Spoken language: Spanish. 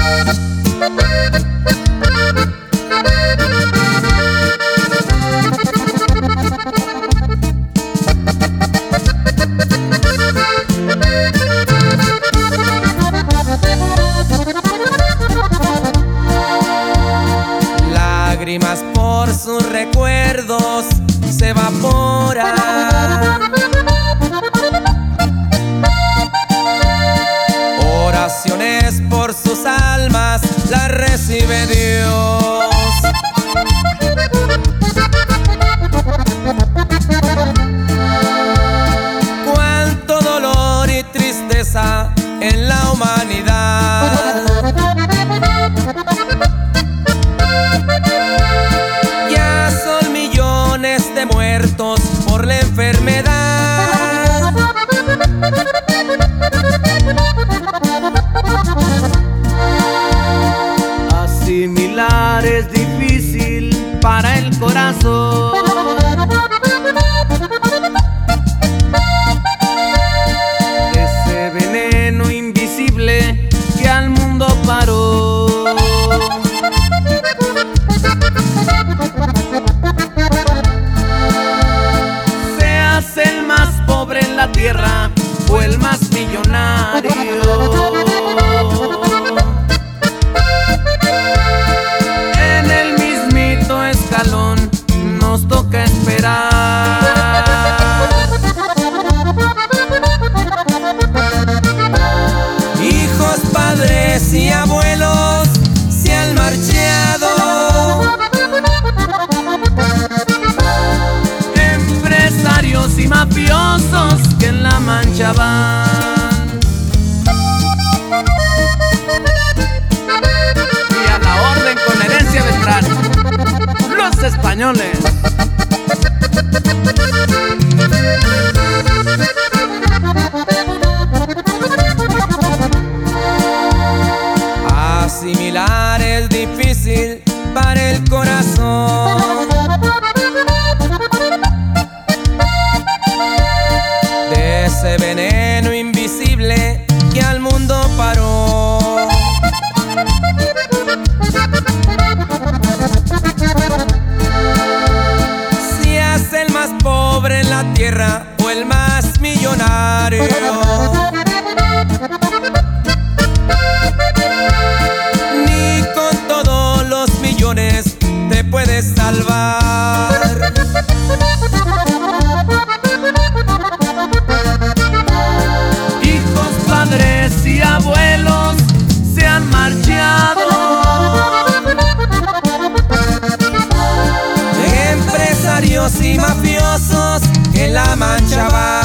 Lágrimas por sus recuerdos se evaporan. Oraciones por sus almas las recibe Dios. Cuánto dolor y tristeza en la humanidad. Ya son millones de muertos por la enfermedad. Asimilar es difícil para el corazón. Ese veneno invisible que al mundo paró. Seas el más pobre en la tierra o el más millonario, en el mismito escalón nos toca esperar. Hijos, padres y abuelos se han marchado. Empresarios y mafiosos que en la mancha van. Y a la orden con herencia vendrán los españoles. Asimilar es difícil para el corazón. De ese veneno invisible que al mundo paró. Seas el más pobre en la tierra o el más millonario, ni con todos los millones te puedes salvar. Hijos, padres y abuelos se han marchado. Empresarios y mafiosos que en la mancha van.